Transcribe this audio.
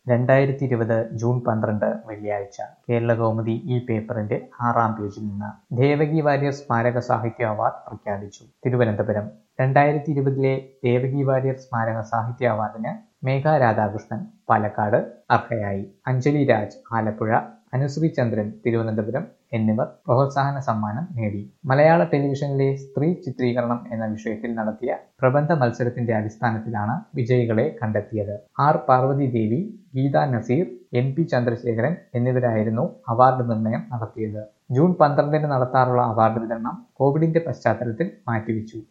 2020 June 12 വെള്ളിയാഴ്ച കേരളകൗമുദി ഈ പേപ്പറിന്റെ 6-ാം പേജിൽ നിന്ന് ദേവകി വാര്യർ സ്മാരക സാഹിത്യ അവാർഡ് പ്രഖ്യാപിച്ചു. തിരുവനന്തപുരം 2020 ദേവകി വാര്യർ സ്മാരക സാഹിത്യ അവാർഡിന് മേഘ രാധാകൃഷ്ണൻ പാലക്കാട് അർഹയായി. അഞ്ജലി രാജ് ആലപ്പുഴ, അനുശ്രീ ചന്ദ്രൻ തിരുവനന്തപുരം എന്നിവർ പ്രോത്സാഹന സമ്മാനം നേടി. മലയാള ടെലിവിഷനിലെ സ്ത്രീ ചിത്രീകരണം എന്ന വിഷയത്തിൽ നടത്തിയ പ്രബന്ധ മത്സരത്തിന്റെ അടിസ്ഥാനത്തിലാണ് വിജയികളെ കണ്ടെത്തിയത്. ആർ പാർവതി ദേവി, ഗീത നസീർ, MP ചന്ദ്രശേഖരൻ എന്നിവരായിരുന്നു അവാർഡ് നിർണയം നടത്തിയത്. ജൂൺ 12 നടത്താറുള്ള അവാർഡ് വിതരണം കോവിഡിന്റെ പശ്ചാത്തലത്തിൽ മാറ്റിവെച്ചു.